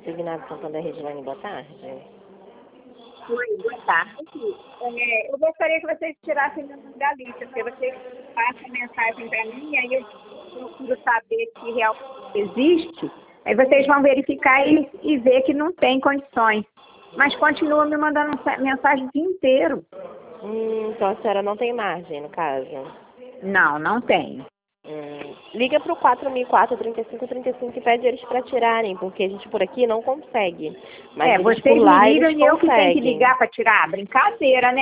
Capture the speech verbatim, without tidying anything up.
Consignado Santander, Regiane, boa tarde. Oi, boa tarde. É, eu gostaria que vocês tirassem meu nome da lista, porque vocês passam mensagem para mim, aí eu procuro saber se realmente existe, aí vocês vão verificar e, e ver que não tem condições. Mas continua me mandando mensagem o dia inteiro. Hum, então a senhora não tem margem, no caso? Não, não tenho. Hum, liga para o quatro mil e quatro, trinta e cinco, trinta e cinco e pede eles para tirarem, porque a gente por aqui não consegue. Mas É, eles vocês por lá, me ligam eles e eu que tenho que conseguem. ligar para tirar. Brincadeira, né?